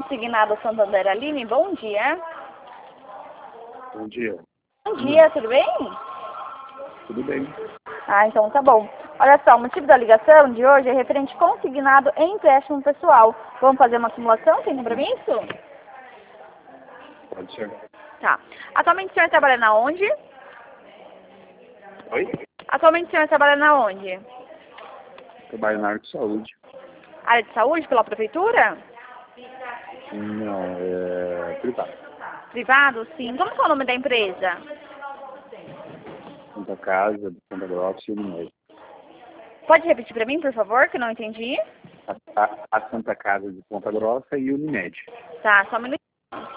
Consignado Santander Aline, bom dia. Bom dia. Bom dia, tudo bem? Tudo bem. Ah, então tá bom. Olha só, o motivo da ligação de hoje é referente consignado em empréstimo pessoal. Vamos fazer uma simulação? Tem compromisso? Pode ser. Tá. Atualmente o senhor trabalha na onde? Oi? Atualmente o senhor trabalha na onde? Trabalho na área de saúde. Área de saúde, pela prefeitura? Não, é privado. Privado? Sim. Como que é o nome da empresa? Santa Casa, de Ponta Grossa e Unimed. Pode repetir para mim, por favor, que eu não entendi? A Santa Casa de Ponta Grossa e Unimed. Tá, só um minutinho.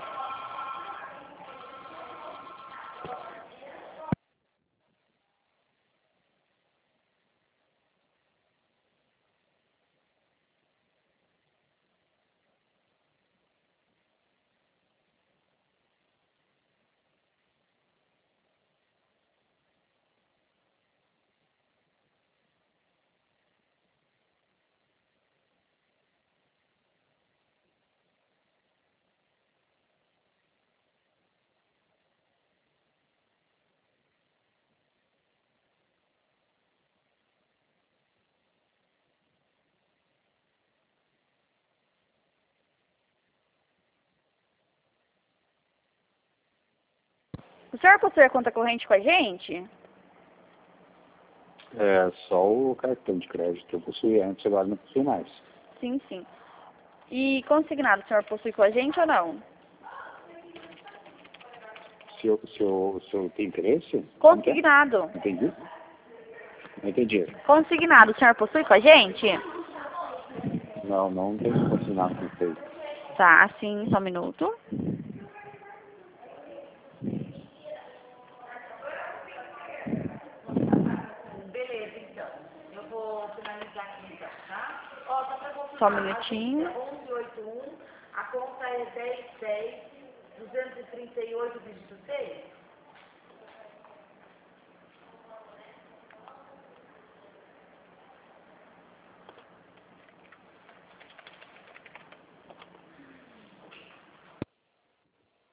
O senhor possui a conta corrente com a gente? É só o cartão de crédito que eu possuía antes, agora não possui mais. Sim, sim. E consignado, o senhor possui com a gente ou não? Se eu tenho interesse? Consignado. Não entendi? Não entendi. Consignado, o senhor possui com a gente? Não tenho consignado com vocês. Tá, sim, só um minuto. Beleza, então. Eu vou finalizar aqui então, tá? Ó, só pra confirmar. Só um minutinho. 1181, a conta é 1010 238 dígito 6.